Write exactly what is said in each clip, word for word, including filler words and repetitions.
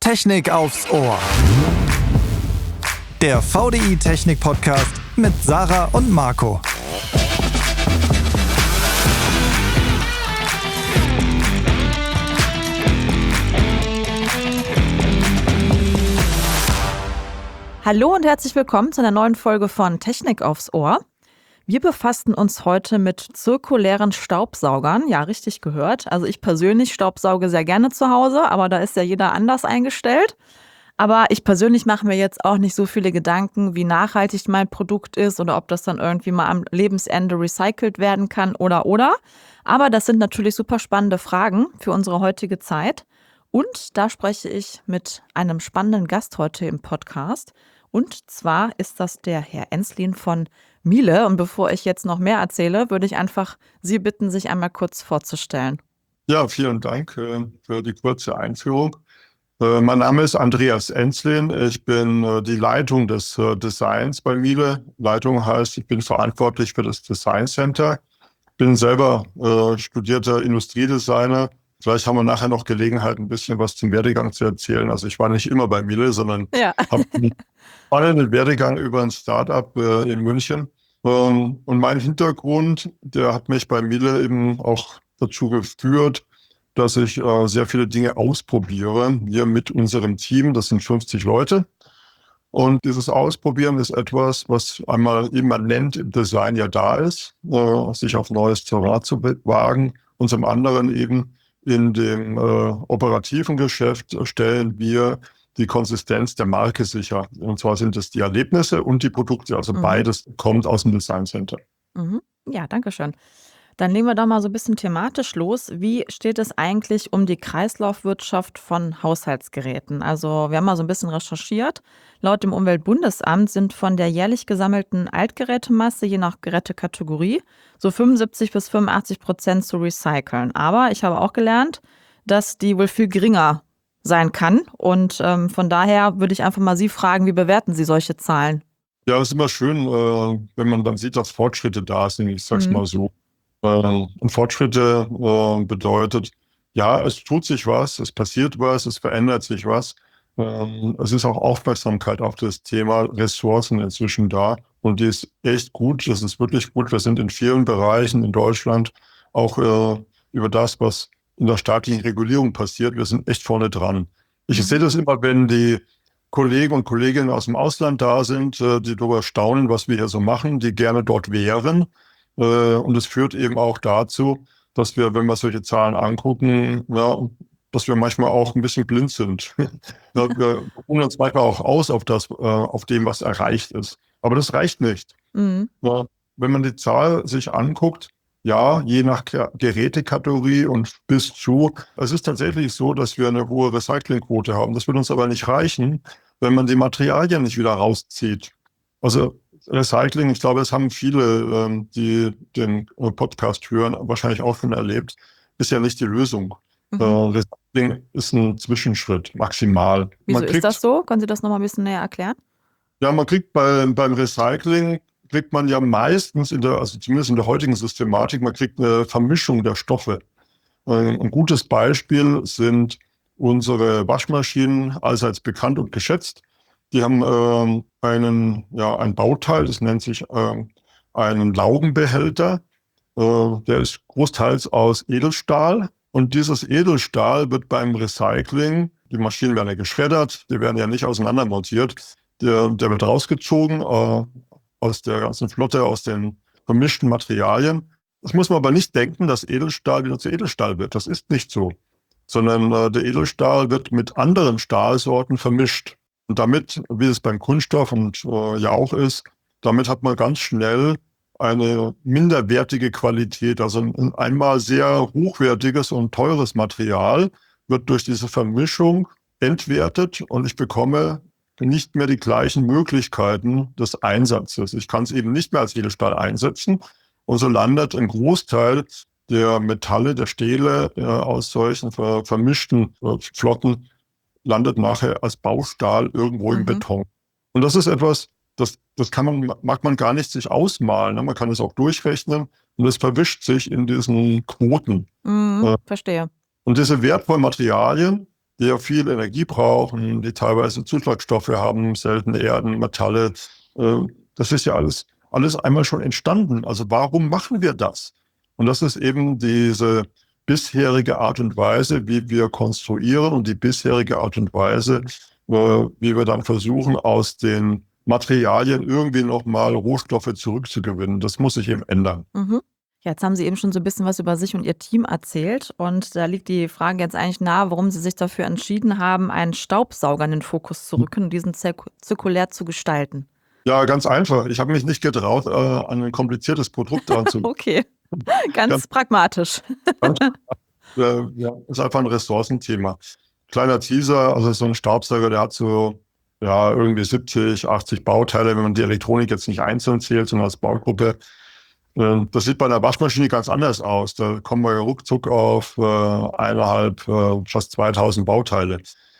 Technik aufs Ohr. Der V D I Technik Podcast mit Sarah und Marco. Hallo und herzlich willkommen zu einer neuen Folge von Technik aufs Ohr. Wir befassen uns heute mit zirkulären Staubsaugern. Ja, richtig gehört. Also ich persönlich staubsauge sehr gerne zu Hause, aber da ist ja jeder anders eingestellt. Aber ich persönlich mache mir jetzt auch nicht so viele Gedanken, wie nachhaltig mein Produkt ist oder ob das dann irgendwie mal am Lebensende recycelt werden kann oder oder. Aber das sind natürlich super spannende Fragen für unsere heutige Zeit. Und da spreche ich mit einem spannenden Gast heute im Podcast. Und zwar ist das der Herr Enslin von Miele. Und bevor ich jetzt noch mehr erzähle, würde ich einfach Sie bitten, sich einmal kurz vorzustellen. Ja, vielen Dank äh, für die kurze Einführung. Äh, mein Name ist Andreas Enslin. Ich bin äh, die Leitung des äh, Designs bei Miele. Leitung heißt, ich bin verantwortlich für das Design Center. Bin selber äh, studierter Industriedesigner. Vielleicht haben wir nachher noch Gelegenheit, ein bisschen was zum Werdegang zu erzählen. Also ich war nicht immer bei Miele, sondern Ja. habe einen Werdegang über ein Start-up äh, in München. Ähm, und mein Hintergrund, der hat mich bei Miele eben auch dazu geführt, dass ich äh, sehr viele Dinge ausprobiere. Wir mit unserem Team, das sind fünfzig Leute. Und dieses Ausprobieren ist etwas, was einmal immanent im Design ja da ist, äh, sich auf neues Terrain zu wagen. Und zum anderen eben in dem äh, operativen Geschäft stellen wir die Konsistenz der Marke sicher. Und zwar sind es die Erlebnisse und die Produkte. Also Mhm. beides kommt aus dem Design Center. Mhm. Ja, danke schön. Dann legen wir doch mal so ein bisschen thematisch los. Wie steht es eigentlich um die Kreislaufwirtschaft von Haushaltsgeräten? Also wir haben mal so ein bisschen recherchiert. Laut dem Umweltbundesamt sind von der jährlich gesammelten Altgerätemasse, je nach Gerätekategorie, so fünfundsiebzig bis fünfundachtzig Prozent zu recyceln. Aber ich habe auch gelernt, dass die wohl viel geringer sein kann. Und ähm, von daher würde ich einfach mal Sie fragen, wie bewerten Sie solche Zahlen? Ja, es ist immer schön, äh, wenn man dann sieht, dass Fortschritte da sind. Ich sag's Mhm. mal so. Äh, und Fortschritte äh, bedeutet, ja, es tut sich was, es passiert was, es verändert sich was. Ähm, es ist auch Aufmerksamkeit auf das Thema Ressourcen inzwischen da. Und die ist echt gut, das ist wirklich gut. Wir sind in vielen Bereichen in Deutschland auch äh, über das, was in der staatlichen Regulierung passiert. Wir sind echt vorne dran. Ich Mhm. sehe das immer, wenn die Kollegen und Kolleginnen aus dem Ausland da sind, äh, die darüber staunen, was wir hier so machen, die gerne dort wären. Äh, und es führt eben auch dazu, dass wir, wenn wir solche Zahlen angucken, ja, dass wir manchmal auch ein bisschen blind sind. Ja, wir ruhen uns manchmal auch aus auf das, äh, auf dem, was erreicht ist. Aber das reicht nicht. Mhm. Ja, wenn man die Zahl sich anguckt, ja, je nach Ge- Gerätekategorie und bis zu, es ist tatsächlich so, dass wir eine hohe Recyclingquote haben. Das wird uns aber nicht reichen, wenn man die Materialien nicht wieder rauszieht. Also Recycling, ich glaube, das haben viele, ähm, die den äh, Podcast hören, wahrscheinlich auch schon erlebt, ist ja nicht die Lösung. Mhm. Äh, Recycling ist ein Zwischenschritt, maximal. Wieso Man ist kriegt, das so? Können Sie das noch mal ein bisschen näher erklären? ja, man kriegt bei, beim Recycling, kriegt man ja meistens, in der, also zumindest in der heutigen Systematik, man kriegt eine Vermischung der Stoffe. Äh, Ein gutes Beispiel sind unsere Waschmaschinen, allseits bekannt und geschätzt. Die haben ähm, einen, ja, ein Bauteil, das nennt sich ähm, einen Laugenbehälter. Äh, der ist großteils aus Edelstahl. Und dieses Edelstahl wird beim Recycling, die Maschinen werden ja geschreddert, die werden ja nicht auseinander montiert, der, der wird rausgezogen äh, aus der ganzen Flotte, aus den vermischten Materialien. Das muss man aber nicht denken, dass Edelstahl wieder zu Edelstahl wird. Das ist nicht so. Sondern äh, der Edelstahl wird mit anderen Stahlsorten vermischt. Und damit, wie es beim Kunststoff und äh, ja auch ist, damit hat man ganz schnell eine minderwertige Qualität. Also ein einmal sehr hochwertiges und teures Material wird durch diese Vermischung entwertet und ich bekomme nicht mehr die gleichen Möglichkeiten des Einsatzes. Ich kann es eben nicht mehr als Edelstahl einsetzen und so landet ein Großteil der Metalle, der Stähle äh, aus solchen ver vermischten äh, Flotten landet nachher als Baustahl irgendwo im Mhm. Beton. Und das ist etwas, das, das kann man, mag man gar nicht sich ausmalen. Ne? Man kann es auch durchrechnen und es verwischt sich in diesen Quoten. Mhm. Äh, Verstehe. Und diese wertvollen Materialien, die ja viel Energie brauchen, die teilweise Zuschlagstoffe haben, seltene Erden, Metalle. Äh, das ist ja alles, alles einmal schon entstanden. Also warum machen wir das? Und das ist eben diese bisherige Art und Weise, wie wir konstruieren und die bisherige Art und Weise, äh, wie wir dann versuchen, aus den Materialien irgendwie nochmal Rohstoffe zurückzugewinnen. Das muss sich eben ändern. Mhm. Ja, jetzt haben Sie eben schon so ein bisschen was über sich und Ihr Team erzählt. Und da liegt die Frage jetzt eigentlich nahe, warum Sie sich dafür entschieden haben, einen Staubsauger in den Fokus zu rücken und diesen zirku- zirkulär zu gestalten. Ja, ganz einfach. Ich habe mich nicht getraut, äh, an ein kompliziertes Produkt ranzugehen. Okay, ganz, Ganz- pragmatisch. äh, ja, ist einfach ein Ressourcenthema. Kleiner Teaser, also so ein Staubsauger, der hat so ja, irgendwie siebzig, achtzig Bauteile, wenn man die Elektronik jetzt nicht einzeln zählt, sondern als Baugruppe. Äh, Das sieht bei einer Waschmaschine ganz anders aus. Da kommen wir ja ruckzuck auf äh, eineinhalb, äh, fast zweitausend Bauteile.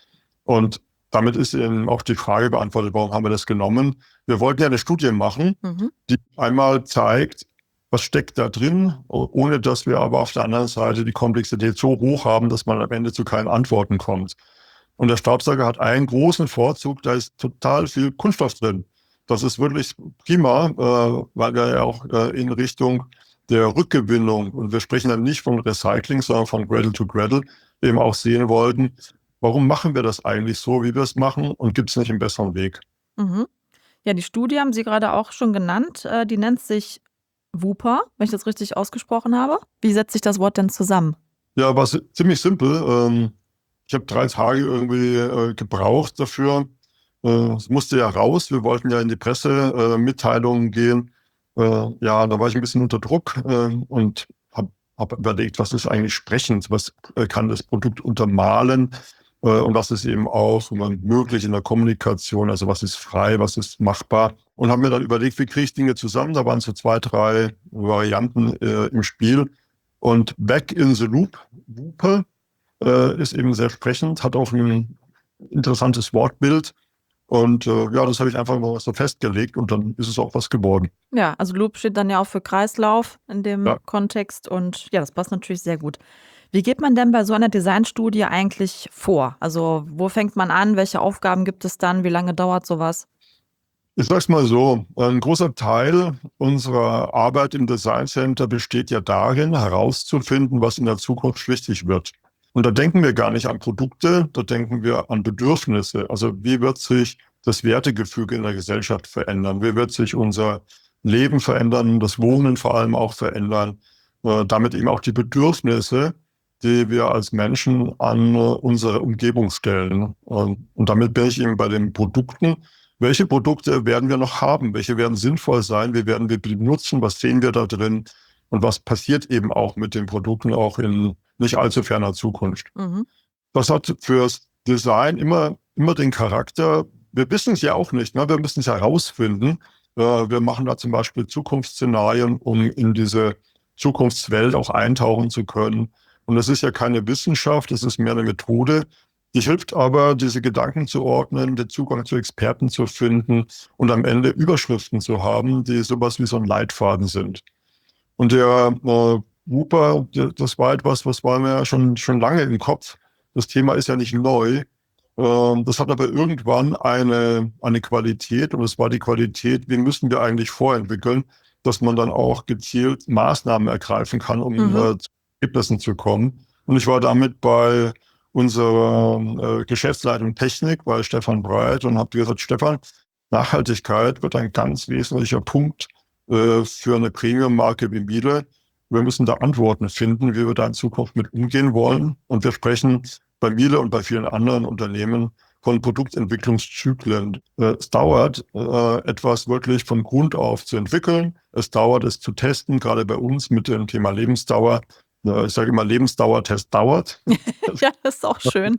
Und damit ist eben auch die Frage beantwortet, warum haben wir das genommen? Wir wollten ja eine Studie machen, Mhm. die einmal zeigt, was steckt da drin, ohne dass wir aber auf der anderen Seite die Komplexität so hoch haben, dass man am Ende zu keinen Antworten kommt. Und der Staubsauger hat einen großen Vorzug, da ist total viel Kunststoff drin. Das ist wirklich prima, äh, weil wir ja auch äh, in Richtung der Rückgewinnung, und wir sprechen dann nicht von Recycling, sondern von Cradle to Cradle, eben auch sehen wollten, warum machen wir das eigentlich so, wie wir es machen, und gibt es nicht einen besseren Weg? Mhm. Ja, die Studie haben Sie gerade auch schon genannt. Äh, Die nennt sich WUPA, wenn ich das richtig ausgesprochen habe. Wie setzt sich das Wort denn zusammen? Ja, war si- ziemlich simpel. Ähm, ich habe drei Tage irgendwie äh, gebraucht dafür. Äh, es musste ja raus. Wir wollten ja in die Pressemitteilungen äh, Mitteilungen gehen. Äh, ja, da war ich ein bisschen unter Druck äh, und habe hab überlegt, was ist eigentlich sprechend? Was äh, kann das Produkt untermalen? Äh, und was ist eben auch möglich in der Kommunikation? Also was ist frei, was ist machbar? Und habe mir dann überlegt, wie kriege ich Dinge zusammen? Da waren so zwei, drei Varianten äh, im Spiel. Und Back in the Loop, Lupe, äh, ist eben sehr sprechend, hat auch ein interessantes Wortbild. Und äh, ja, das habe ich einfach mal so festgelegt und dann ist es auch was geworden. Ja, also Loop steht dann ja auch für Kreislauf in dem Ja. Kontext und ja, das passt natürlich sehr gut. Wie geht man denn bei so einer Designstudie eigentlich vor? Also wo fängt man an? Welche Aufgaben gibt es dann? Wie lange dauert sowas? Ich sag's mal so, ein großer Teil unserer Arbeit im Design Center besteht ja darin, herauszufinden, was in der Zukunft wichtig wird. Und da denken wir gar nicht an Produkte, da denken wir an Bedürfnisse. Also wie wird sich das Wertegefüge in der Gesellschaft verändern? Wie wird sich unser Leben verändern, das Wohnen vor allem auch verändern? Äh, damit eben auch die Bedürfnisse, die wir als Menschen an äh, unsere Umgebung stellen. Und, und damit bin ich eben bei den Produkten. Welche Produkte werden wir noch haben? Welche werden sinnvoll sein? Wie werden wir benutzen? Was sehen wir da drin? Und was passiert eben auch mit den Produkten auch in nicht allzu ferner Zukunft? Mhm. Das hat fürs Design immer, immer den Charakter, wir wissen es ja auch nicht, ne? Wir müssen es herausfinden. Äh, wir machen da zum Beispiel Zukunftsszenarien, um in diese Zukunftswelt auch eintauchen zu können. Und das ist ja keine Wissenschaft, das ist mehr eine Methode. Die hilft aber, diese Gedanken zu ordnen, den Zugang zu Experten zu finden und am Ende Überschriften zu haben, die sowas wie so ein Leitfaden sind. Und der äh, WUPA, das war etwas, was war mir ja schon, schon lange im Kopf. Das Thema ist ja nicht neu. Ähm, das hat aber irgendwann eine, eine Qualität, und es war die Qualität, wie müssen wir eigentlich vorentwickeln, dass man dann auch gezielt Maßnahmen ergreifen kann, um Mhm. äh, zu Ergebnissen zu kommen. Und ich war damit bei unserer äh, Geschäftsleitung Technik, bei Stefan Breit, und habe gesagt, Stefan, Nachhaltigkeit wird ein ganz wesentlicher Punkt äh, für eine Premium-Marke wie Miele. Wir müssen da Antworten finden, wie wir da in Zukunft mit umgehen wollen. Und wir sprechen bei Miele und bei vielen anderen Unternehmen von Produktentwicklungszyklen. Äh, es dauert, äh, etwas wirklich von Grund auf zu entwickeln. Es dauert, es zu testen, gerade bei uns mit dem Thema Lebensdauer. Äh, ich sage immer, Lebensdauertest dauert. Ja, das ist auch schön.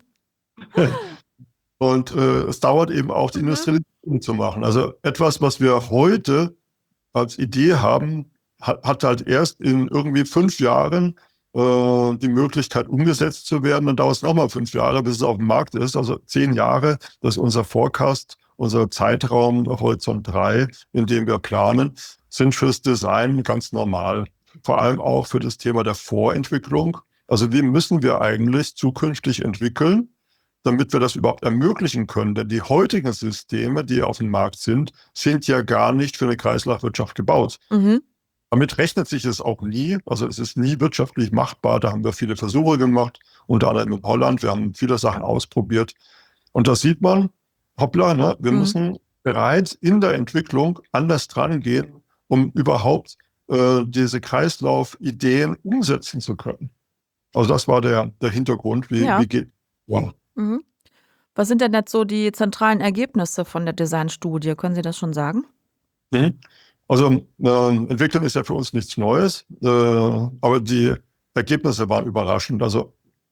Und äh, es dauert eben auch, die Mhm. Industrialisierung zu machen. Also etwas, was wir heute als Idee haben, hat, hat halt erst in irgendwie fünf Jahren äh, die Möglichkeit umgesetzt zu werden. Dann dauert es nochmal fünf Jahre, bis es auf dem Markt ist. Also zehn Jahre, das ist unser Forecast, unser Zeitraum, Horizont drei, in dem wir planen, sind fürs Design ganz normal. Vor allem auch für das Thema der Vorentwicklung. Also wie müssen wir eigentlich zukünftig entwickeln, damit wir das überhaupt ermöglichen können. Denn die heutigen Systeme, die auf dem Markt sind, sind ja gar nicht für eine Kreislaufwirtschaft gebaut. Mhm. Damit rechnet sich es auch nie. Also es ist nie wirtschaftlich machbar. Da haben wir viele Versuche gemacht, unter anderem in Holland. Wir haben viele Sachen ausprobiert. Und da sieht man, hoppla, ne, wir Mhm. müssen bereits in der Entwicklung anders dran gehen, um überhaupt äh, diese Kreislaufideen umsetzen zu können. Also das war der, der Hintergrund, wie, Ja. wie geht. Wow. Mhm. Was sind denn jetzt so die zentralen Ergebnisse von der Designstudie? Können Sie das schon sagen? Mhm. Also äh, entwickeln ist ja für uns nichts Neues, äh, aber die Ergebnisse waren überraschend. Also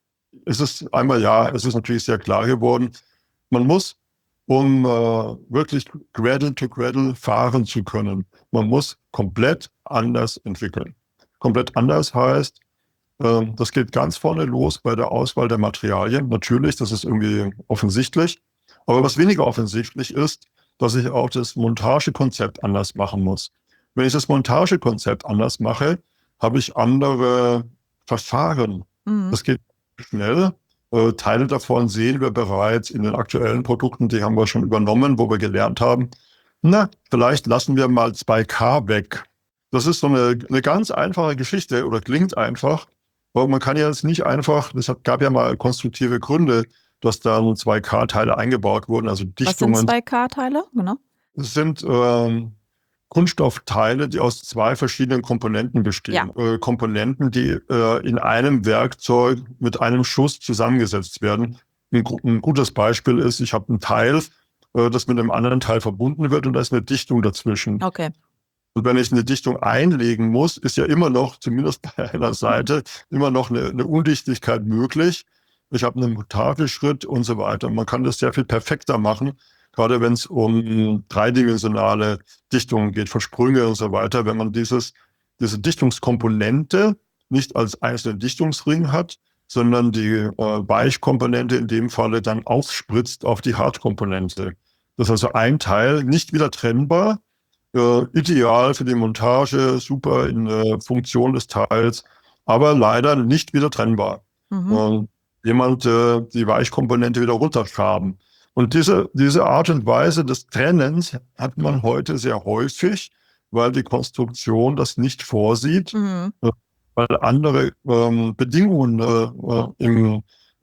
es ist einmal ja, es ist natürlich sehr klar geworden, man muss, um äh, wirklich Cradle to Cradle fahren zu können, man muss komplett anders entwickeln. Komplett anders heißt, äh, das geht ganz vorne los bei der Auswahl der Materialien. Natürlich, das ist irgendwie offensichtlich. Aber was weniger offensichtlich ist, dass ich auch das Montagekonzept anders machen muss. Wenn ich das Montagekonzept anders mache, habe ich andere Verfahren. Mhm. Das geht schnell. Äh, Teile davon sehen wir bereits in den aktuellen Produkten, die haben wir schon übernommen, wo wir gelernt haben, na, vielleicht lassen wir mal zwei K weg. Das ist so eine, eine ganz einfache Geschichte oder klingt einfach, aber man kann ja jetzt nicht einfach, es gab ja mal konstruktive Gründe, dass da so zwei K-Teile eingebaut wurden, also Was sind Dichtungen. zwei K-Teile? Genau. Das sind ähm, Kunststoffteile, die aus zwei verschiedenen Komponenten bestehen. Äh, Komponenten, die äh, in einem Werkzeug mit einem Schuss zusammengesetzt werden. Ein, gu- ein gutes Beispiel ist, ich habe ein Teil, äh, das mit einem anderen Teil verbunden wird und da ist eine Dichtung dazwischen. Okay. Und wenn ich eine Dichtung einlegen muss, ist ja immer noch, zumindest bei einer Seite, immer noch eine, eine Undichtigkeit möglich. Ich habe einen Montageschritt und so weiter. Man kann das sehr viel perfekter machen, gerade wenn es um dreidimensionale Dichtungen geht, Versprünge und so weiter. Wenn man dieses, diese Dichtungskomponente nicht als einzelnen Dichtungsring hat, sondern die äh, Weichkomponente in dem Falle dann aufspritzt auf die Hartkomponente. Das ist also ein Teil, nicht wieder trennbar, äh, ideal für die Montage, super in der Funktion des Teils, aber leider nicht wieder trennbar. Mhm. Und jemand äh, die Weichkomponente wieder runterschraben. Und diese, diese Art und Weise des Trennens hat man heute sehr häufig, weil die Konstruktion das nicht vorsieht, Mhm. äh, weil andere ähm, Bedingungen äh, äh, im,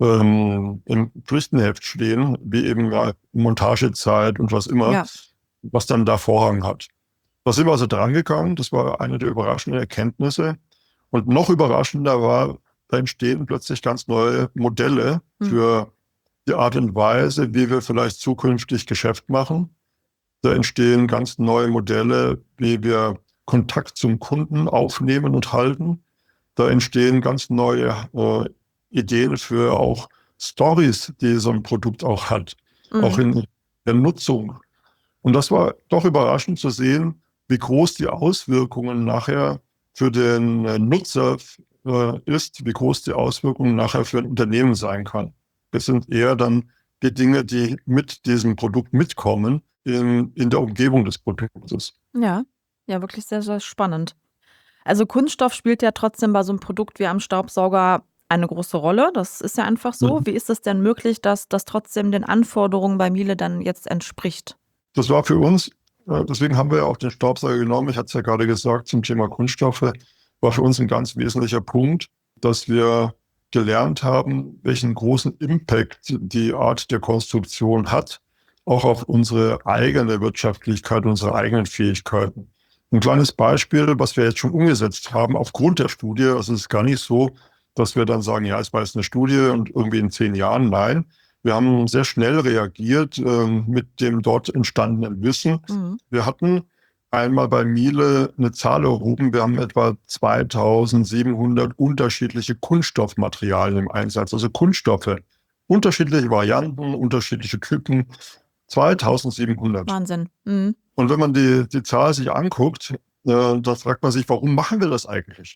ähm, im Pflichtenheft stehen, wie eben ja, Montagezeit und was immer, Ja. was dann da Vorrang hat. Da sind wir also dran gegangen, das war eine der überraschenden Erkenntnisse. Und noch überraschender war, da entstehen plötzlich ganz neue Modelle Mhm. für die Art und Weise, wie wir vielleicht zukünftig Geschäft machen. Da entstehen ganz neue Modelle, wie wir Kontakt zum Kunden aufnehmen und halten. Da entstehen ganz neue äh, Ideen für auch Stories, die so ein Produkt auch hat, Mhm. auch in der Nutzung. Und das war doch überraschend zu sehen, wie groß die Auswirkungen nachher für den äh, Nutzer äh, ist, wie groß die Auswirkungen nachher für ein Unternehmen sein kann. Das sind eher dann die Dinge, die mit diesem Produkt mitkommen in, in der Umgebung des Produktes. Ja. Ja, wirklich sehr, sehr spannend. Also Kunststoff spielt ja trotzdem bei so einem Produkt wie einem Staubsauger eine große Rolle. Das ist ja einfach so. Mhm. Wie ist es denn möglich, dass das trotzdem den Anforderungen bei Miele dann jetzt entspricht? Das war für uns, äh, deswegen haben wir ja auch den Staubsauger genommen, ich hatte es ja gerade gesagt, zum Thema Kunststoffe, war für uns ein ganz wesentlicher Punkt, dass wir gelernt haben, welchen großen Impact die Art der Konstruktion hat, auch auf unsere eigene Wirtschaftlichkeit, unsere eigenen Fähigkeiten. Ein kleines Beispiel, was wir jetzt schon umgesetzt haben, aufgrund der Studie, also es ist gar nicht so, dass wir dann sagen, ja, es war jetzt eine Studie und irgendwie in zehn Jahren, nein. Wir haben sehr schnell reagiert äh, mit dem dort entstandenen Wissen. Mhm. Wir hatten einmal bei Miele eine Zahl erhoben. Wir haben etwa zweitausendsiebenhundert unterschiedliche Kunststoffmaterialien im Einsatz, also Kunststoffe. Unterschiedliche Varianten, unterschiedliche Typen. zweitausendsiebenhundert. Wahnsinn. Mhm. Und wenn man die, die Zahl sich anguckt, äh, da fragt man sich, warum machen wir das eigentlich?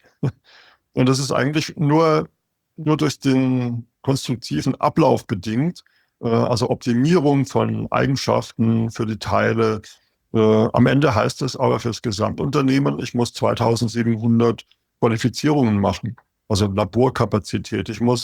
Und das ist eigentlich nur, nur durch den konstruktiven Ablauf bedingt, äh, also Optimierung von Eigenschaften für die Teile. Äh, am Ende heißt es aber für das Gesamtunternehmen, ich muss zweitausendsiebenhundert Qualifizierungen machen, also Laborkapazität. Ich muss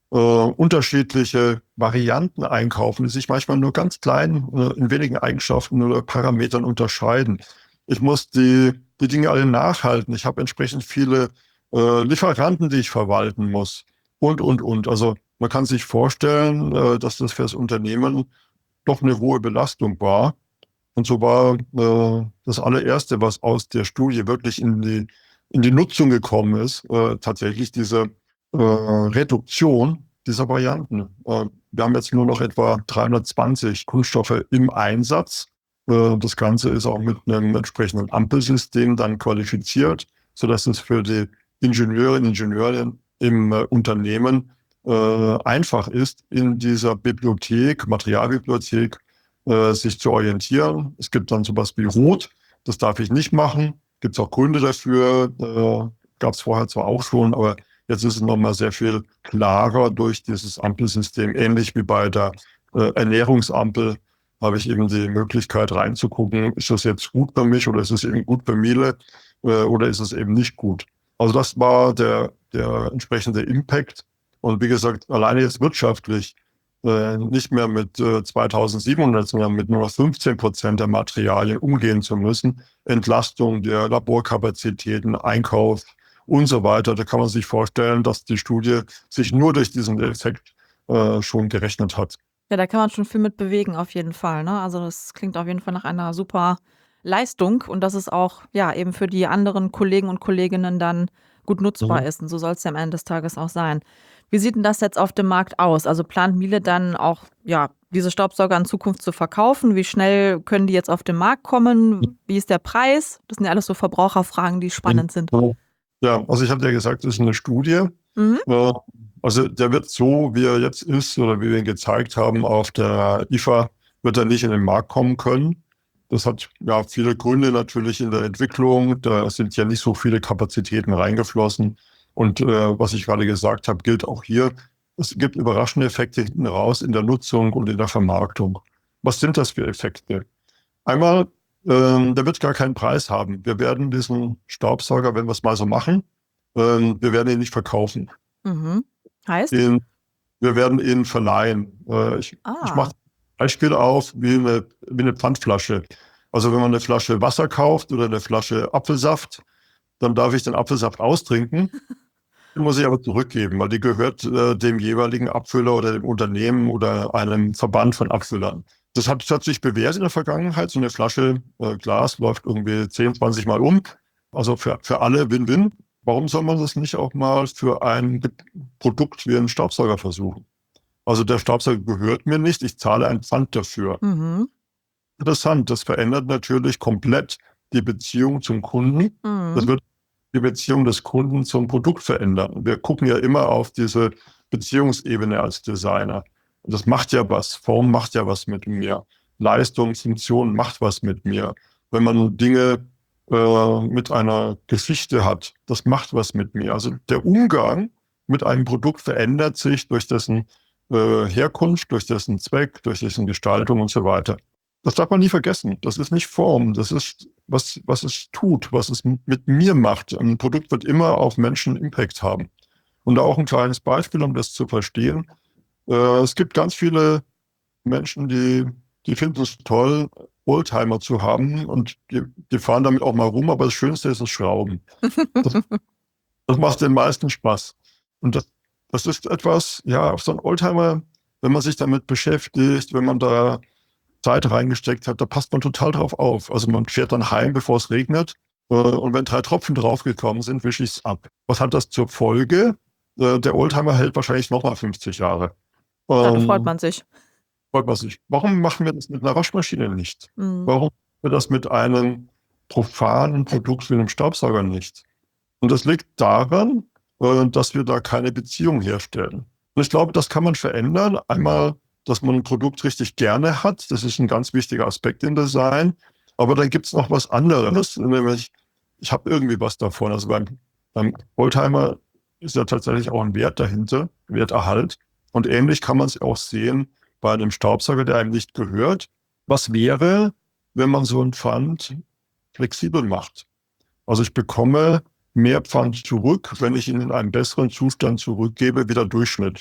äh, unterschiedliche Varianten einkaufen, die sich manchmal nur ganz klein äh, in wenigen Eigenschaften oder Parametern unterscheiden. Ich muss die, die Dinge alle nachhalten. Ich habe entsprechend viele äh, Lieferanten, die ich verwalten muss und, und, und. Also man kann sich vorstellen, äh, dass das für das Unternehmen doch eine hohe Belastung war. Und so war äh, das allererste, was aus der Studie wirklich in die, in die Nutzung gekommen ist, äh, tatsächlich diese äh, Reduktion dieser Varianten. Äh, wir haben jetzt nur noch etwa dreihundertzwanzig Kunststoffe im Einsatz. Äh, das Ganze ist auch mit einem entsprechenden Ampelsystem dann qualifiziert, sodass es für die Ingenieurinnen und Ingenieure im äh, Unternehmen äh, einfach ist, in dieser Bibliothek, Materialbibliothek, äh, sich zu orientieren. Es gibt dann sowas wie Rot, das darf ich nicht machen. Gibt es auch Gründe dafür, äh, gab es vorher zwar auch schon, aber jetzt ist es nochmal sehr viel klarer durch dieses Ampelsystem. Ähnlich wie bei der äh, Ernährungsampel habe ich eben die Möglichkeit reinzugucken, ist das jetzt gut für mich oder ist es eben gut für Miele äh, oder ist es eben nicht gut. Also das war der, der entsprechende Impact. Und wie gesagt, alleine jetzt wirtschaftlich äh, nicht mehr mit äh, zweitausendsiebenhundert, sondern mit nur noch fünfzehn Prozent der Materialien umgehen zu müssen. Entlastung der Laborkapazitäten, Einkauf und so weiter. Da kann man sich vorstellen, dass die Studie sich nur durch diesen Effekt äh, schon gerechnet hat. Ja, da kann man schon viel mit bewegen auf jeden Fall, ne? Also das klingt auf jeden Fall nach einer super Leistung und dass es auch ja eben für die anderen Kollegen und Kolleginnen dann gut nutzbar Mhm. ist. Und so soll es ja am Ende des Tages auch sein. Wie sieht denn das jetzt auf dem Markt aus? Also plant Miele dann auch, ja, diese Staubsauger in Zukunft zu verkaufen? Wie schnell können die jetzt auf den Markt kommen? Wie ist der Preis? Das sind ja alles so Verbraucherfragen, die spannend sind. Ja, also ich hatte ja gesagt, das ist eine Studie. Mhm. Äh, Also der wird so, wie er jetzt ist oder wie wir ihn gezeigt haben auf der I F A, wird er nicht in den Markt kommen können. Das hat ja viele Gründe natürlich in der Entwicklung. Da sind ja nicht so viele Kapazitäten reingeflossen. Und äh, was ich gerade gesagt habe, gilt auch hier. Es gibt überraschende Effekte hinten raus in der Nutzung und in der Vermarktung. Was sind das für Effekte? Einmal, ähm, der wird gar keinen Preis haben. Wir werden diesen Staubsauger, wenn wir es mal so machen, ähm, wir werden ihn nicht verkaufen. Mhm. Heißt? Den, wir werden ihn verleihen. Äh, ich ich Ah. mache ein Beispiel auf wie eine, wie eine Pfandflasche. Also wenn man eine Flasche Wasser kauft oder eine Flasche Apfelsaft, dann darf ich den Apfelsaft austrinken. Den muss ich aber zurückgeben, weil die gehört äh, dem jeweiligen Abfüller oder dem Unternehmen oder einem Verband von Abfüllern. Das hat, das hat sich bewährt in der Vergangenheit. So eine Flasche äh, Glas läuft irgendwie zehn, zwanzig Mal um. Also für, für alle Win-Win. Warum soll man das nicht auch mal für ein Produkt wie einen Staubsauger versuchen? Also der Staubsauger gehört mir nicht, ich zahle ein Pfand dafür. Mhm. Interessant, das verändert natürlich komplett die Beziehung zum Kunden. Mhm. Das wird die Beziehung des Kunden zum Produkt verändern. Wir gucken ja immer auf diese Beziehungsebene als Designer. Und das macht ja was. Form macht ja was mit mir. Leistung, Funktion macht was mit mir. Wenn man Dinge äh, mit einer Geschichte hat, das macht was mit mir. Also der Umgang mit einem Produkt verändert sich durch dessen äh, Herkunft, durch dessen Zweck, durch dessen Gestaltung und so weiter. Das darf man nie vergessen. Das ist nicht Form. Das ist, was, was es tut, was es mit mir macht. Ein Produkt wird immer auf Menschen Impact haben. Und da auch ein kleines Beispiel, um das zu verstehen. Äh, es gibt ganz viele Menschen, die, die finden es toll, Oldtimer zu haben und die, die fahren damit auch mal rum, aber das Schönste ist das Schrauben. Das, das macht den meisten Spaß. Und das, das ist etwas, ja, auf so einen Oldtimer, wenn man sich damit beschäftigt, wenn man da Zeit reingesteckt hat, da passt man total drauf auf. Also man fährt dann heim, bevor es regnet. Äh, und wenn drei Tropfen draufgekommen sind, wische ich es ab. Was hat das zur Folge? Äh, der Oldtimer hält wahrscheinlich nochmal fünfzig Jahre. Ja, da Ähm, freut man sich. freut man sich. Warum machen wir das mit einer Waschmaschine nicht? Mhm. Warum machen wir das mit einem profanen Produkt wie einem Staubsauger nicht? Und das liegt daran, äh, dass wir da keine Beziehung herstellen. Und ich glaube, das kann man verändern. Einmal, dass man ein Produkt richtig gerne hat. Das ist ein ganz wichtiger Aspekt im Design. Aber dann gibt es noch was anderes, nämlich ich habe irgendwie was davon. Also beim, beim Oldtimer ist ja tatsächlich auch ein Wert dahinter, Werterhalt. Und ähnlich kann man es auch sehen bei einem Staubsauger, der einem nicht gehört. Was wäre, wenn man so ein Pfand flexibel macht? Also ich bekomme mehr Pfand zurück, wenn ich ihn in einem besseren Zustand zurückgebe, wie der Durchschnitt.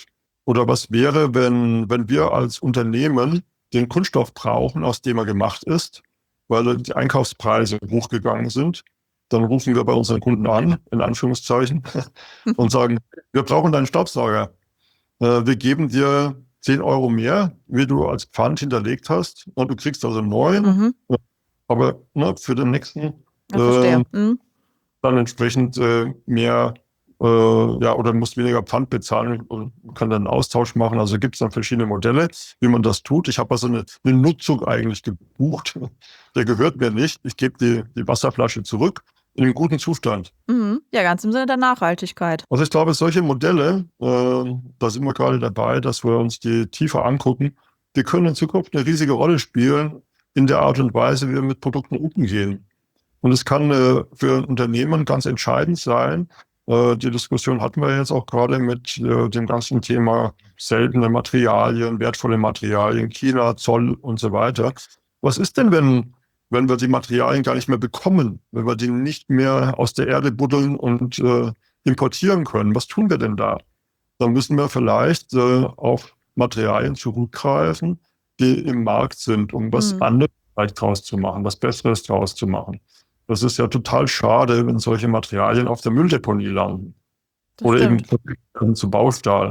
Oder was wäre, wenn, wenn wir als Unternehmen den Kunststoff brauchen, aus dem er gemacht ist, weil die Einkaufspreise hochgegangen sind? Dann rufen wir bei unseren Kunden an, in Anführungszeichen, und sagen, wir brauchen deinen Staubsauger. Äh, wir geben dir zehn Euro mehr, wie du als Pfand hinterlegt hast, und du kriegst also einen neuen, Mhm. aber ne, für den nächsten Ja, verstehe. äh, Mhm. dann entsprechend äh, mehr, äh, ja, oder musst weniger Pfand bezahlen und kann dann einen Austausch machen. Also gibt es dann verschiedene Modelle, wie man das tut. Ich habe also eine, eine Nutzung eigentlich gebucht. Der gehört mir nicht. Ich gebe die, die Wasserflasche zurück in einem guten Zustand. Mhm. Ja, ganz im Sinne der Nachhaltigkeit. Also ich glaube, solche Modelle, äh, da sind wir gerade dabei, dass wir uns die tiefer angucken, die können in Zukunft eine riesige Rolle spielen in der Art und Weise, wie wir mit Produkten umgehen. Und es kann äh, für ein Unternehmen ganz entscheidend sein. Äh, die Diskussion hatten wir jetzt auch gerade mit äh, dem ganzen Thema seltene Materialien, wertvolle Materialien, China, Zoll und so weiter. Was ist denn, wenn, wenn wir die Materialien gar nicht mehr bekommen, wenn wir die nicht mehr aus der Erde buddeln und äh, importieren können? Was tun wir denn da? Dann müssen wir vielleicht äh, auf Materialien zurückgreifen, die im Markt sind, um was Mhm. anderes vielleicht draus zu machen, was Besseres draus zu machen. Das ist ja total schade, wenn solche Materialien auf der Mülldeponie landen. Das Oder stimmt. eben zu Baustahl.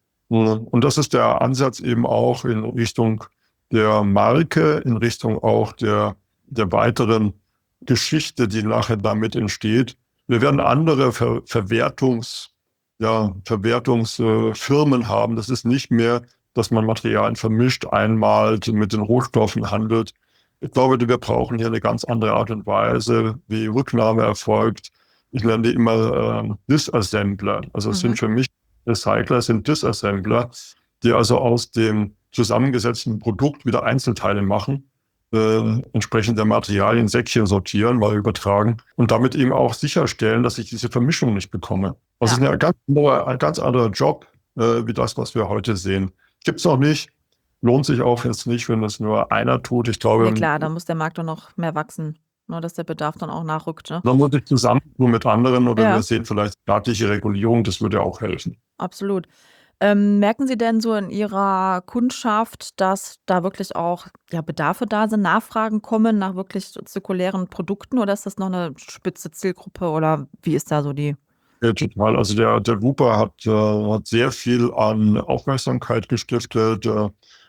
Und das ist der Ansatz eben auch in Richtung der Marke, in Richtung auch der, der weiteren Geschichte, die nachher damit entsteht. Wir werden andere Ver Verwertungs, ja, Verwertungsfirmen haben. Das ist nicht mehr, dass man Materialien vermischt, einmalt, mit den Rohstoffen handelt. Ich glaube, wir brauchen hier eine ganz andere Art und Weise, wie Rücknahme erfolgt. Ich nenne die immer äh, Disassembler. Also es Mhm. sind für mich Recycler, sind Disassembler, die also aus dem zusammengesetzten Produkt wieder Einzelteile machen, äh, entsprechend der Materialien Säckchen sortieren, mal übertragen und damit eben auch sicherstellen, dass ich diese Vermischung nicht bekomme. Das Ja. ist ein ganz, anderer, ein ganz anderer Job, äh, wie das, was wir heute sehen. Gibt es noch nicht. Lohnt sich auch jetzt nicht, wenn das nur einer tut. Ich glaube, Nee, klar, da muss der Markt doch noch mehr wachsen, ne, dass der Bedarf dann auch nachrückt. Ne? dann muss ich zusammen tun mit anderen oder Ja. wir sehen vielleicht staatliche Regulierung, das würde auch helfen. Absolut. Ähm, merken Sie denn so in Ihrer Kundschaft, dass da wirklich auch ja, Bedarfe da sind, Nachfragen kommen nach wirklich so zirkulären Produkten oder ist das noch eine spitze Zielgruppe oder wie ist da so die? Ja, total. Also der, der Wupper hat, äh, hat sehr viel an Aufmerksamkeit gestiftet. Äh,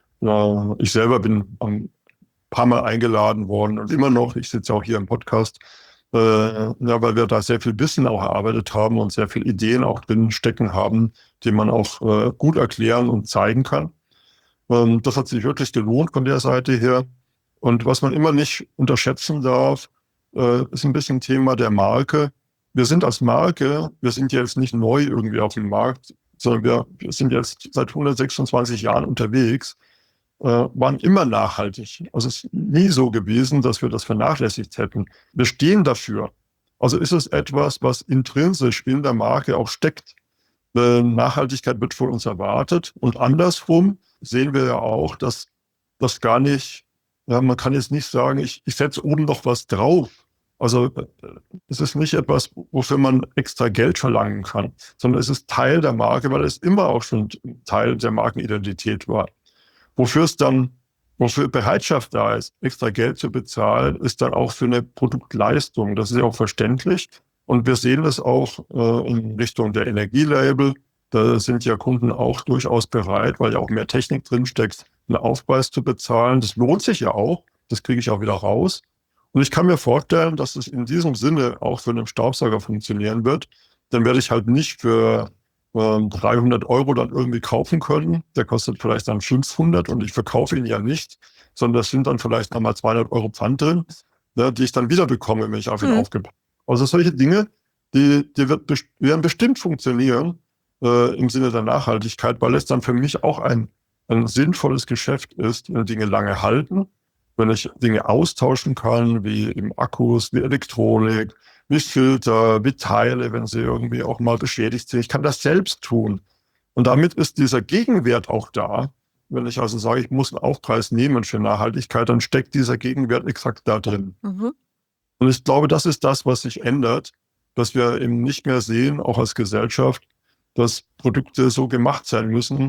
äh, ich selber bin ein paar Mal eingeladen worden und immer noch, ich sitze auch hier im Podcast, äh, ja, weil wir da sehr viel Wissen auch erarbeitet haben und sehr viele Ideen auch drin stecken haben, die man auch äh, gut erklären und zeigen kann. Ähm, das hat sich wirklich gelohnt von der Seite her. Und was man immer nicht unterschätzen darf, äh, ist ein bisschen Thema der Marke. Wir sind als Marke, wir sind jetzt nicht neu irgendwie auf dem Markt, sondern wir, wir sind jetzt seit hundertsechsundzwanzig Jahren unterwegs, äh, waren immer nachhaltig. Also es ist nie so gewesen, dass wir das vernachlässigt hätten. Wir stehen dafür. Also ist es etwas, was intrinsisch in der Marke auch steckt. Äh, Nachhaltigkeit wird von uns erwartet. Und andersrum sehen wir ja auch, dass das gar nicht, ja, man kann jetzt nicht sagen, ich, ich setze oben noch was drauf. Also äh, es ist nicht etwas, wofür man extra Geld verlangen kann, sondern es ist Teil der Marke, weil es immer auch schon Teil der Markenidentität war. Wofür es dann, wofür Bereitschaft da ist, extra Geld zu bezahlen, ist dann auch für eine Produktleistung. Das ist ja auch verständlich. Und wir sehen das auch äh, in Richtung der Energielabel. Da sind ja Kunden auch durchaus bereit, weil ja auch mehr Technik drinsteckt, einen Aufpreis zu bezahlen. Das lohnt sich ja auch. Das kriege ich auch wieder raus. Und ich kann mir vorstellen, dass es in diesem Sinne auch für einen Staubsauger funktionieren wird. Dann werde ich halt nicht für ähm, dreihundert Euro dann irgendwie kaufen können. Der kostet vielleicht dann fünfhundert und ich verkaufe ihn ja nicht, sondern das sind dann vielleicht nochmal zweihundert Euro Pfand drin, ne, die ich dann wieder bekomme, wenn ich auf ihn Mhm. aufgepasst habe. Also solche Dinge, die, die wird, best- werden bestimmt funktionieren äh, im Sinne der Nachhaltigkeit, weil es dann für mich auch ein, ein sinnvolles Geschäft ist, wenn Dinge lange halten, wenn ich Dinge austauschen kann, wie im Akkus, wie Elektronik, wie Filter, wie Teile, wenn sie irgendwie auch mal beschädigt sind. Ich kann das selbst tun. Und damit ist dieser Gegenwert auch da. Wenn ich also sage, ich muss einen Aufpreis nehmen für Nachhaltigkeit, dann steckt dieser Gegenwert exakt da drin. Mhm. Und ich glaube, das ist das, was sich ändert, dass wir eben nicht mehr sehen, auch als Gesellschaft, dass Produkte so gemacht sein müssen,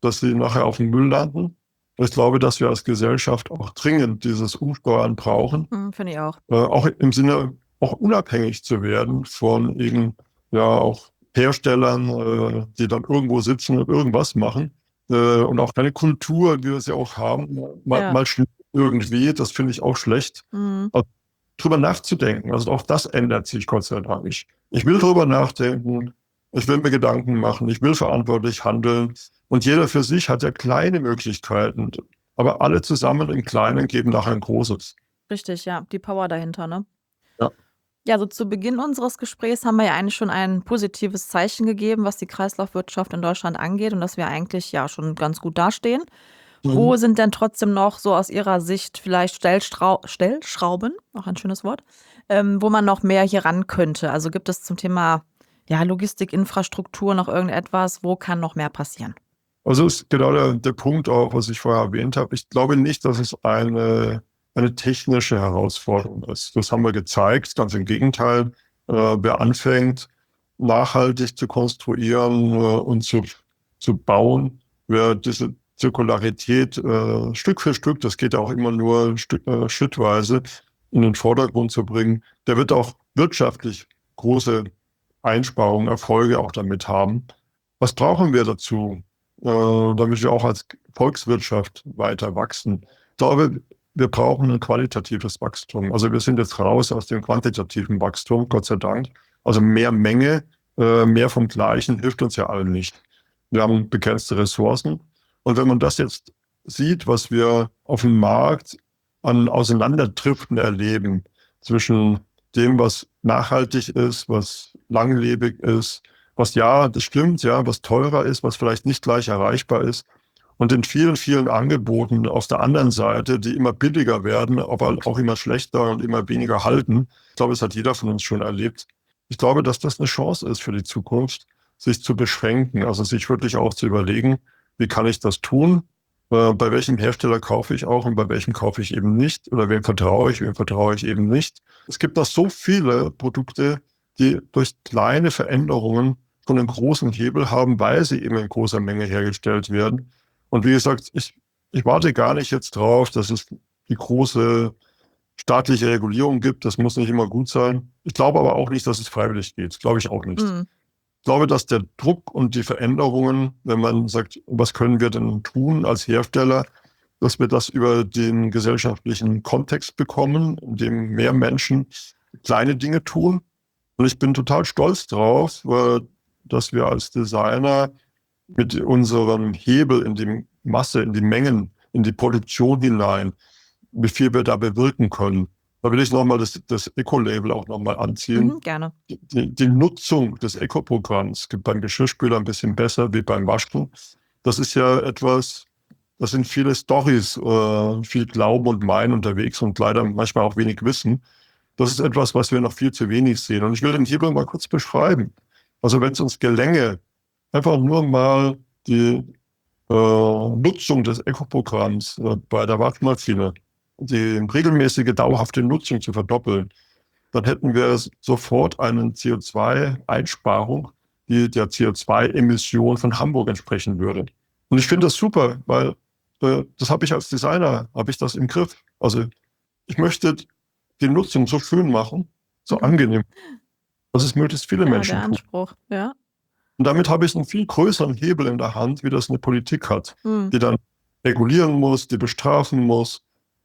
dass sie nachher auf dem Müll landen. Ich glaube, dass wir als Gesellschaft auch dringend dieses Umsteuern brauchen. Hm, finde ich auch. Äh, auch im Sinne, auch unabhängig zu werden von eben, ja, auch Herstellern, äh, die dann irgendwo sitzen und irgendwas machen. Äh, und auch keine Kultur, wie wir sie auch haben, mal, Ja. mal schnell irgendwie, das finde ich auch schlecht. Hm. Also, drüber nachzudenken, also auch das ändert sich Gott sei Dank nicht. Ich will drüber nachdenken, ich will mir Gedanken machen, ich will verantwortlich handeln. Und jeder für sich hat ja kleine Möglichkeiten, aber alle zusammen im Kleinen geben nachher ein Großes. Richtig, ja, die Power dahinter, ne? Ja. Ja, so zu Beginn unseres Gesprächs haben wir ja eigentlich schon ein positives Zeichen gegeben, was die Kreislaufwirtschaft in Deutschland angeht und dass wir eigentlich ja schon ganz gut dastehen. Mhm. Wo sind denn trotzdem noch so aus Ihrer Sicht vielleicht Stellstrau Stellschrauben, auch ein schönes Wort, ähm, wo man noch mehr hier ran könnte? Also gibt es zum Thema ja, Logistik, Infrastruktur noch irgendetwas, wo kann noch mehr passieren? Also ist genau der, der Punkt auch, was ich vorher erwähnt habe. Ich glaube nicht, dass es eine, eine technische Herausforderung ist. Das haben wir gezeigt. Ganz im Gegenteil. Äh, wer anfängt, nachhaltig zu konstruieren äh, und zu, zu bauen, wer diese Zirkularität äh, Stück für Stück, das geht auch immer nur Stück, äh, schrittweise, in den Vordergrund zu bringen, der wird auch wirtschaftlich große Einsparungen, Erfolge auch damit haben. Was brauchen wir dazu? Damit wir auch als Volkswirtschaft weiter wachsen. Ich glaube, wir brauchen ein qualitatives Wachstum. Also wir sind jetzt raus aus dem quantitativen Wachstum, Gott sei Dank. Also mehr Menge, mehr vom Gleichen hilft uns ja allen nicht. Wir haben begrenzte Ressourcen. Und wenn man das jetzt sieht, was wir auf dem Markt an Auseinanderdriften erleben zwischen dem, was nachhaltig ist, was langlebig ist, was ja, das stimmt, ja, was teurer ist, was vielleicht nicht gleich erreichbar ist. Und in vielen, vielen Angeboten auf der anderen Seite, die immer billiger werden, aber auch immer schlechter und immer weniger halten. Ich glaube, das hat jeder von uns schon erlebt. Ich glaube, dass das eine Chance ist für die Zukunft, sich zu beschränken, also sich wirklich auch zu überlegen, wie kann ich das tun? Äh, bei welchem Hersteller kaufe ich auch und bei welchem kaufe ich eben nicht? Oder wem vertraue ich, wem vertraue ich eben nicht? Es gibt noch so viele Produkte, die durch kleine Veränderungen schon einen großen Hebel haben, weil sie eben in großer Menge hergestellt werden. Und wie gesagt, ich, ich warte gar nicht jetzt drauf, dass es die große staatliche Regulierung gibt. Das muss nicht immer gut sein. Ich glaube aber auch nicht, dass es freiwillig geht. Das glaube ich auch nicht. Mhm. Ich glaube, dass der Druck und die Veränderungen, wenn man sagt, was können wir denn tun als Hersteller, dass wir das über den gesellschaftlichen Kontext bekommen, in dem mehr Menschen kleine Dinge tun. Und ich bin total stolz drauf, weil dass wir als Designer mit unserem Hebel in die Masse, in die Mengen, in die Produktion hinein, wie viel wir da bewirken können. Da will ich nochmal das, das Eco-Label auch nochmal anziehen. Mhm, gerne. Die, die Nutzung des Eco-Programms gibt beim Geschirrspüler ein bisschen besser wie beim Waschen. Das ist ja etwas, das sind viele Storys, äh, viel Glauben und Meinen unterwegs und leider manchmal auch wenig Wissen. Das ist etwas, was wir noch viel zu wenig sehen. Und ich will den Hebel mal kurz beschreiben. Also wenn es uns gelänge, einfach nur mal die äh, Nutzung des Eco-Programms äh, bei der Waschmaschine, die regelmäßige, dauerhafte Nutzung zu verdoppeln, dann hätten wir sofort eine C O zwei Einsparung, die der C O zwei Emission von Hamburg entsprechen würde. Und ich finde das super, weil äh, das habe ich als Designer, habe ich das im Griff. Also ich möchte die Nutzung so schön machen, so angenehm, dass es möglichst viele Ja, Menschen der tun. Anspruch, ja. Und damit habe ich einen viel größeren Hebel in der Hand, wie das eine Politik hat, Mhm. die dann regulieren muss, die bestrafen muss,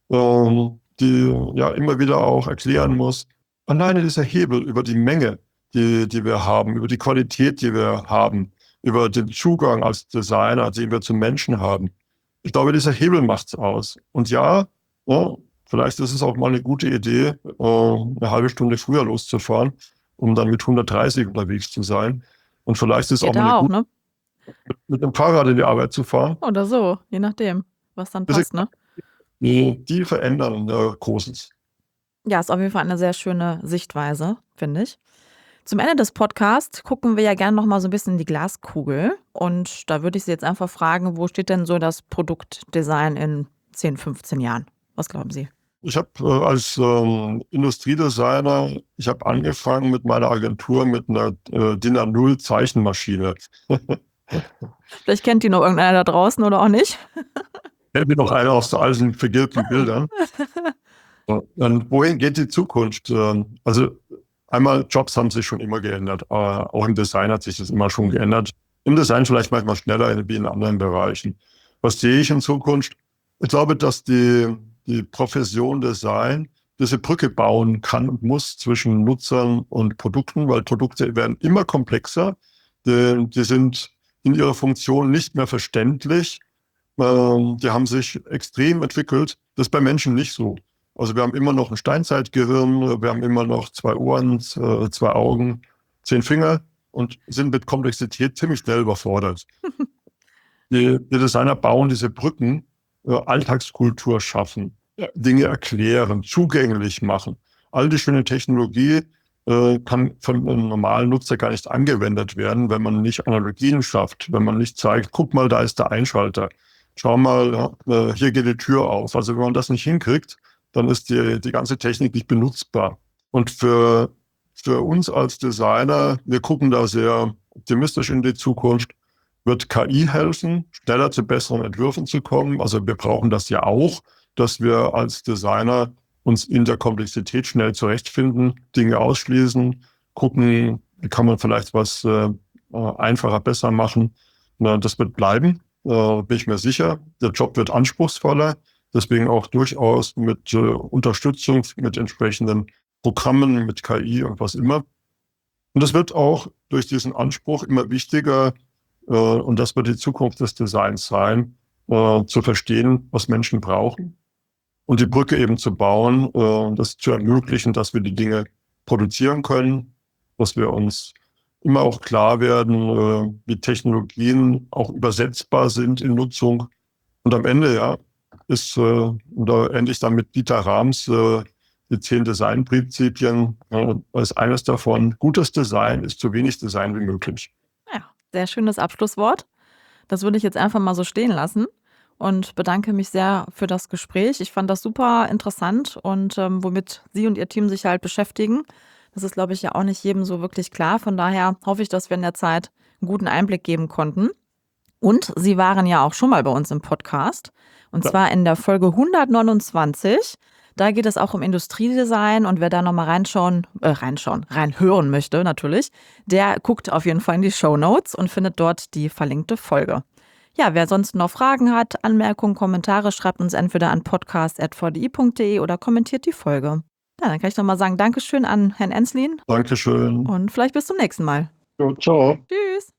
ähm, die ja immer wieder auch erklären muss. Alleine dieser Hebel über die Menge, die, die wir haben, über die Qualität, die wir haben, über den Zugang als Designer, den wir zum Menschen haben. Ich glaube, dieser Hebel macht es aus. Und ja, ja, vielleicht ist es auch mal eine gute Idee, äh, eine halbe Stunde früher loszufahren, um dann mit hundertdreißig unterwegs zu sein. Und vielleicht ist es auch Geht mal da eine auch, gute ne? mit, mit dem Fahrrad in die Arbeit zu fahren. Oder so, je nachdem, was dann Diese- passt, ne? Die, die verändern äh, Großes. Ja, ist auf jeden Fall eine sehr schöne Sichtweise, finde ich. Zum Ende des Podcasts gucken wir ja gerne noch mal so ein bisschen in die Glaskugel. Und da würde ich Sie jetzt einfach fragen, wo steht denn so das Produktdesign in zehn, fünfzehn Jahren? Was glauben Sie? Ich habe äh, als ähm, Industriedesigner, ich habe angefangen mit meiner Agentur mit einer äh, D I N A null Zeichenmaschine. Vielleicht kennt die noch irgendeiner da draußen oder auch nicht. Kennt mir noch einer aus den alten vergilbten Bildern. Und wohin geht die Zukunft? Also einmal, Jobs haben sich schon immer geändert. Aber auch im Design hat sich das immer schon geändert. Im Design vielleicht manchmal schneller wie in anderen Bereichen. Was sehe ich in Zukunft? Ich glaube, dass die, die Profession Design diese Brücke bauen kann und muss zwischen Nutzern und Produkten, weil Produkte werden immer komplexer. Die, die sind in ihrer Funktion nicht mehr verständlich. Ähm, die haben sich extrem entwickelt. Das ist bei Menschen nicht so. Also wir haben immer noch ein Steinzeitgehirn, wir haben immer noch zwei Ohren, zwei Augen, zehn Finger und sind mit Komplexität ziemlich schnell überfordert. die, die Designer bauen diese Brücken, äh, Alltagskultur schaffen, Dinge erklären, zugänglich machen. All die schöne Technologie äh, kann von einem normalen Nutzer gar nicht angewendet werden, wenn man nicht Analogien schafft, wenn man nicht zeigt, guck mal, da ist der Einschalter. Schau mal, ja, hier geht die Tür auf. Also wenn man das nicht hinkriegt, dann ist die, die ganze Technik nicht benutzbar. Und für, für uns als Designer, wir gucken da sehr optimistisch in die Zukunft, wird K I helfen, schneller zu besseren Entwürfen zu kommen. Also wir brauchen das ja auch, dass wir als Designer uns in der Komplexität schnell zurechtfinden, Dinge ausschließen, gucken, wie kann man vielleicht was äh, einfacher, besser machen. Na, das wird bleiben, äh, bin ich mir sicher. Der Job wird anspruchsvoller. Deswegen auch durchaus mit äh, Unterstützung, mit entsprechenden Programmen, mit K I und was immer. Und es wird auch durch diesen Anspruch immer wichtiger, äh, und das wird die Zukunft des Designs sein, äh, zu verstehen, was Menschen brauchen und die Brücke eben zu bauen, äh, das zu ermöglichen, dass wir die Dinge produzieren können, dass wir uns immer auch klar werden, äh, wie Technologien auch übersetzbar sind in Nutzung. Und am Ende, ja, ist, äh, da endlich dann mit Dieter Rams, äh, die zehn Designprinzipien, äh, ist eines davon, gutes Design ist so wenig Design wie möglich. Ja, sehr schönes Abschlusswort. Das würde ich jetzt einfach mal so stehen lassen und bedanke mich sehr für das Gespräch. Ich fand das super interessant und ähm, womit Sie und Ihr Team sich halt beschäftigen, das ist, glaube ich, ja auch nicht jedem so wirklich klar. Von daher hoffe ich, dass wir in der Zeit einen guten Einblick geben konnten. Und Sie waren ja auch schon mal bei uns im Podcast. Und Ja. zwar in der Folge hundertneunundzwanzig. Da geht es auch um Industriedesign und wer da nochmal reinschauen, äh, reinschauen, reinhören möchte natürlich, der guckt auf jeden Fall in die Shownotes und findet dort die verlinkte Folge. Ja, wer sonst noch Fragen hat, Anmerkungen, Kommentare, schreibt uns entweder an podcast at v d i punkt d e oder kommentiert die Folge. Ja, dann kann ich nochmal sagen, Dankeschön an Herrn Enslin Dankeschön. und vielleicht bis zum nächsten Mal. Ja, ciao. Tschüss.